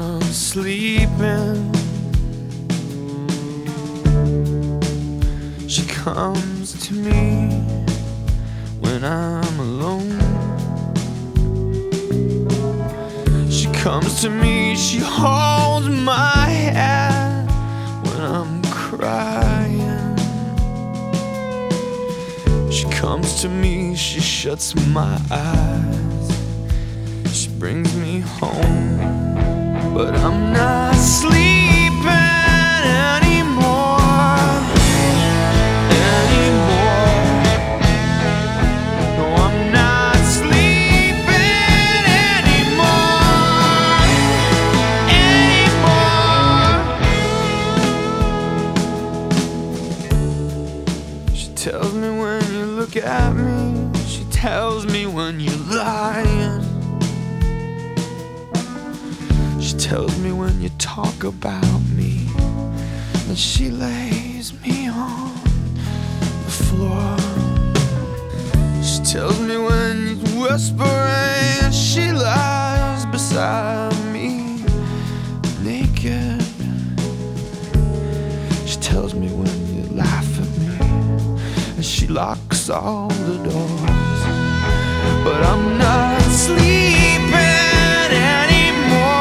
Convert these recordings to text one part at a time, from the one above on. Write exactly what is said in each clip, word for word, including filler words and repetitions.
I'm sleeping, she comes to me when I'm alone. She comes to me, she holds my hand when I'm crying. She comes to me, she shuts my eyes, she brings me home, but I'm not sleeping anymore, anymore. No, I'm not sleeping anymore, anymore. She tells me when you look at me, she tells me when you're lying. She tells me when you talk about me, and she lays me on the floor. She tells me when you're whispering, and she lies beside me naked. She tells me when you laugh at me, and she locks all the doors, but I'm not sleeping anymore.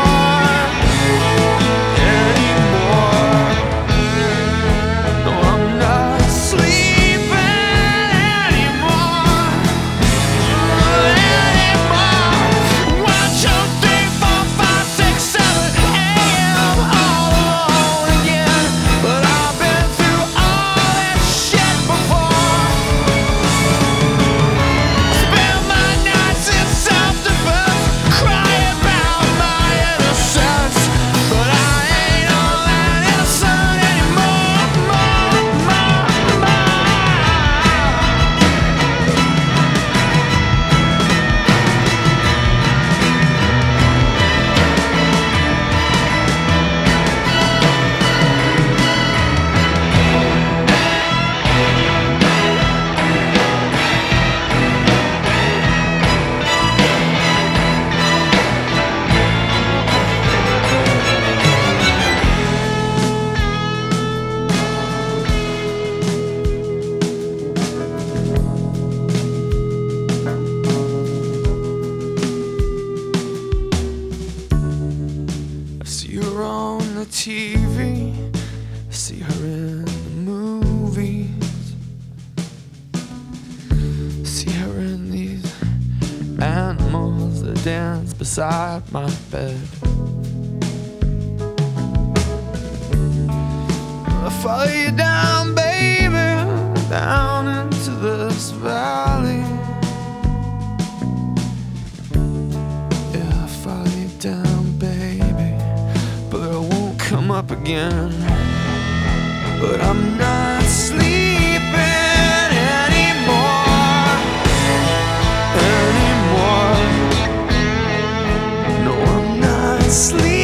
T V, I see her in the movies, see her in these animals that dance beside my bed. I follow you down, baby, down into this valley. Yeah, I follow you down, baby, but I won't come up again. But I'm not sleeping anymore, anymore. No, I'm not sleeping.